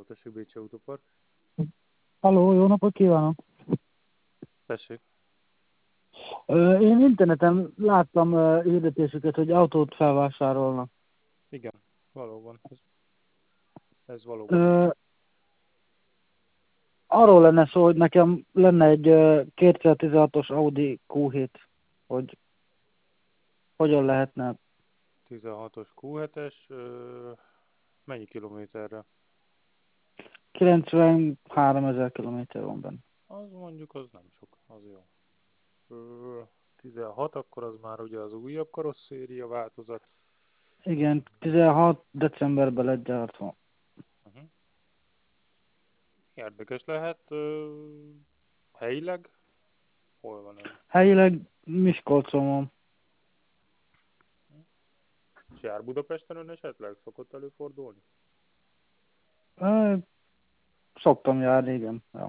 tessék, Bécsi Autópark. Halló, jó napot kívánok! Tessék. Én interneten láttam hirdetésüket, hogy autót felvásárolnak. Igen, valóban. Ez valóban így Ö, van. Arról lenne szó, hogy nekem lenne egy 2016-os Audi Q7, hogy hogyan lehetne. 16-os Q7-es, mennyi kilométerre? 93 000 kilométer van benne. Az mondjuk az nem sok, az jó. 16, akkor az már ugye az újabb karosszéria változat. Igen, 16 decemberben lett gyártva. Uh-huh. Érdekes lehet. Helyileg? Hol van ön? Helyileg Miskolcon van. És jár Budapesten ön esetleg? Szokott előfordulni? Ö, Szoktam járni, igen. Ja.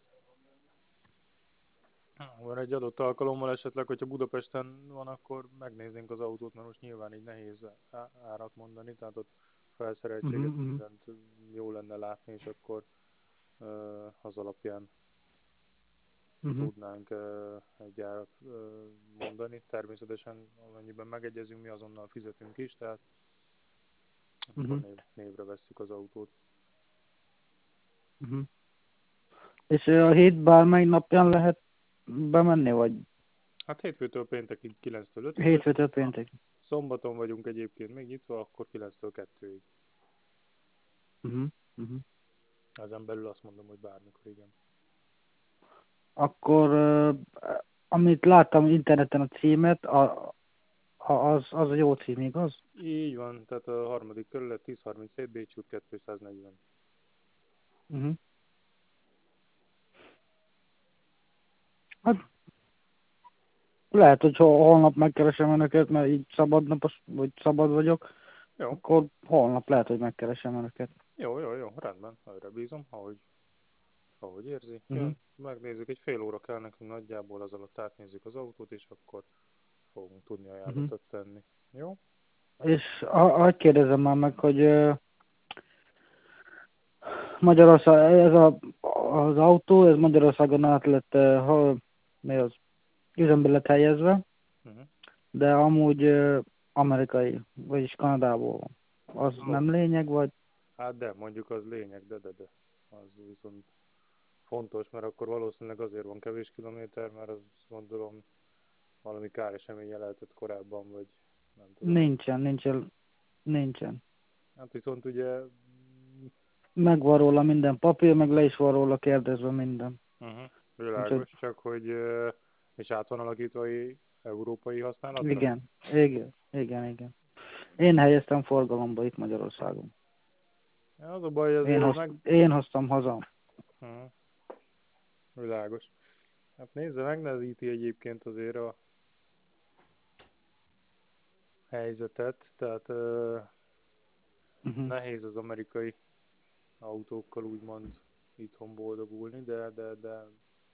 Van egy adott alkalommal esetleg, hogyha Budapesten van, akkor megnéznénk az autót, mert most nyilván így nehéz árat mondani, tehát ott felszereltséget, Uh-huh, mindent jó lenne látni, és akkor az alapján uh-huh, tudnánk egy árat mondani. Természetesen amennyiben megegyezünk, mi azonnal fizetünk is, tehát akkor uh-huh, névre vesszük az autót. uh-huh. És a hét bármely napján lehet bemenni, vagy Hát hétfőtől péntekig 9-től 5-ig vagyunk, hétfőtől ha péntek? szombaton vagyunk egyébként még nyitva, akkor 9-től 2-ig. Uh-huh, uh-huh. Ezen belül azt mondom, hogy bármikor, igen. Akkor amit láttam interneten a címet, az a jó cím, igaz? Így van, tehát a harmadik kerület 1037 Bécs út 240. Uh-huh. Hát lehet, hogy holnap megkeresem önöket, mert így szabad napos, vagy szabad vagyok, Jó, akkor holnap lehet, hogy megkeresem önöket. jó, rendben, előre bízom, ahogy érzi. Uh-huh. Jön, megnézzük, egy fél óra kell nekünk nagyjából, az alatt átnézzük az autót, és akkor fogunk tudni Uh-huh. ajánlatot tenni. Jó? És hogy kérdezem már meg, hogy Magyarország, az autó, ez Magyarországon át lett, mi az, üzembe lett helyezve, Uh-huh. de amúgy amerikai, vagyis Kanadából van. Az Való. nem lényeg, vagy? Hát de, mondjuk az lényeg, de. Az viszont fontos, mert akkor valószínűleg azért van kevés kilométer, mert az gondolom valami káreseménye lehetett korábban, vagy nem tudom. Nincsen. Hát viszont ugye Megvan róla minden papír, meg le is van róla kérdezve minden. Úgyhogy világos, csak hogy és át van alakítva európai használatra? igen. Én helyeztem forgalomba itt Magyarországon. Ja, az a baj azért Én hoztam haza. Uh-huh. Világos. Hát nézze, megnehezíti egyébként azért a helyzetet, tehát Uh-huh. nehéz az amerikai autókkal úgymond itthon boldogulni, de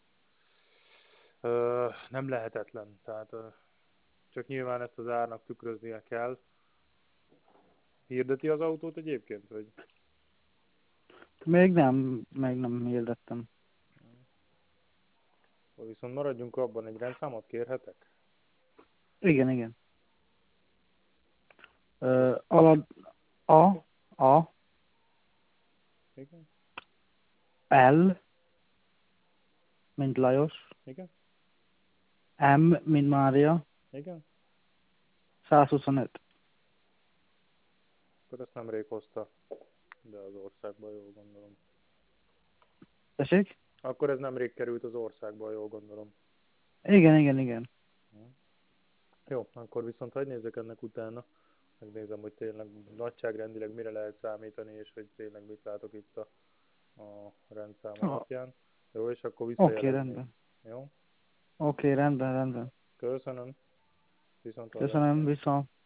nem lehetetlen, tehát csak nyilván ezt az árnak tükröznie kell. Hirdeti az autót egyébként, vagy? Még nem hirdettem. Viszont maradjunk abban, egy rendszámot kérhetek? Igen. Csak, Alad A, igen, L, mint Lajos, igen, M, mint Mária, igen. 125. Akkor ezt nemrég hozta, de az országba, jól gondolom. Tessék? Akkor ez nemrég került az országba, jól gondolom. Igen. Jó, akkor viszont hagyj nézzek ennek utána. Megnézem, hogy tényleg nagyságrendileg mire lehet számítani, és hogy tényleg mit látok itt a rendszám alapján. Jó, és akkor Oké, visszajeleznék. rendben. Jó? Oké, rendben. Köszönöm. Viszont hallásra. Köszönöm, viszont.